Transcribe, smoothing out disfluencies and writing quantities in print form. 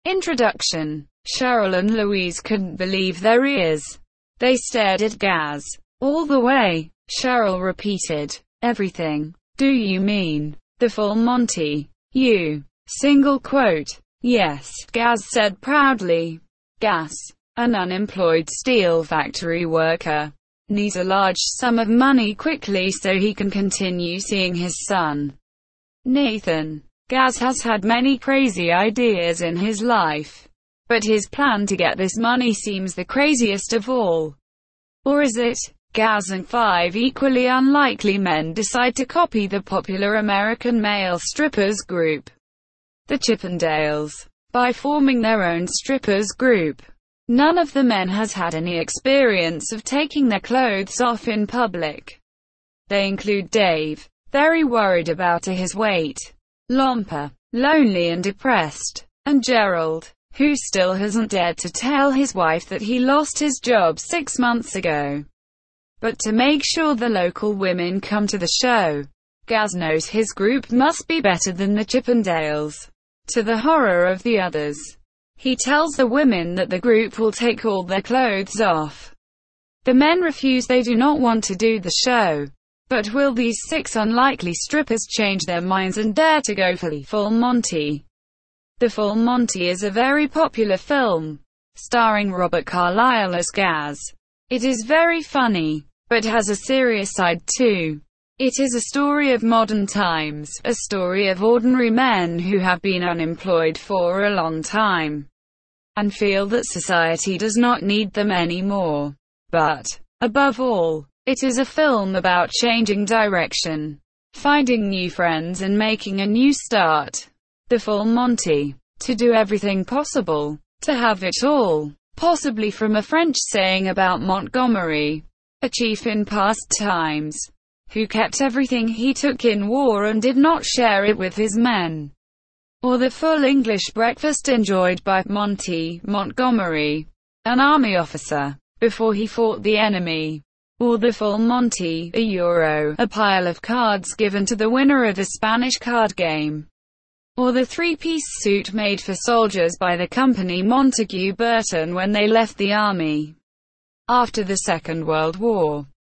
Introduction. Cheryl and Louise couldn't believe their ears. They stared at Gaz. All the way, Cheryl repeated, "Everything. Do you mean the full Monty? You." Single quote. "Yes," Gaz said proudly. Gaz, an unemployed steel factory worker, needs a large sum of money quickly so he can continue seeing his son, Nathan. Gaz has had many crazy ideas in his life, but his plan to get this money seems the craziest of all. Or is it? Gaz and 5 equally unlikely men decide to copy the popular American male strippers group, the Chippendales, by forming their own strippers group. None of the men has had any experience of taking their clothes off in public. They include Dave, very worried about his weight, Lomper, lonely and depressed, and Gerald, who still hasn't dared to tell his wife that he lost his job 6 months ago. But to make sure the local women come to the show, Gaz knows his group must be better than the Chippendales. To the horror of the others, he tells the women that the group will take all their clothes off. The men refuse. They do not want to do the show. But will these 6 unlikely strippers change their minds and dare to go for the Full Monty? The Full Monty is a very popular film, starring Robert Carlyle as Gaz. It is very funny, but has a serious side too. It is a story of modern times, a story of ordinary men who have been unemployed for a long time, and feel that society does not need them anymore. But, above all, it is a film about changing direction, finding new friends and making a new start. The Full Monty. To do everything possible. To have it all. Possibly from a French saying about Montgomery, a chief in past times, who kept everything he took in war and did not share it with his men. Or the full English breakfast enjoyed by Monty Montgomery, an army officer, before he fought the enemy. Or the Full Monty, a euro, a pile of cards given to the winner of a Spanish card game. Or the 3-piece suit made for soldiers by the company Montague Burton when they left the army after the Second World War.